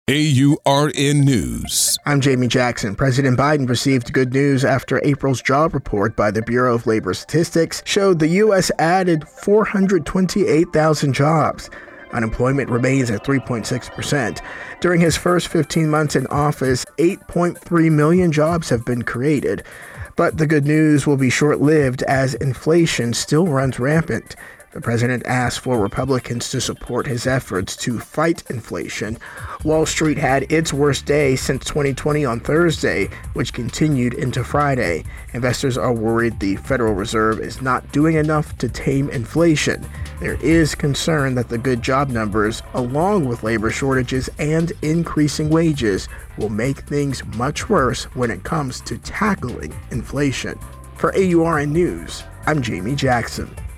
AURN News. I'm Jamie Jackson. President Biden received good news after April's job report by the Bureau of Labor Statistics showed the U.S. added 428,000 jobs. Unemployment remains at 3.6%. During his first 15 months in office, 8.3 million jobs have been created. But the good news will be short-lived as inflation still runs rampant. The president asked for Republicans to support his efforts to fight inflation. Wall Street had its worst day since 2020 on Thursday, which continued into Friday. Investors are worried the Federal Reserve is not doing enough to tame inflation. There is concern that the good job numbers, along with labor shortages and increasing wages, will make things much worse when it comes to tackling inflation. For AURN News, I'm Jamie Jackson.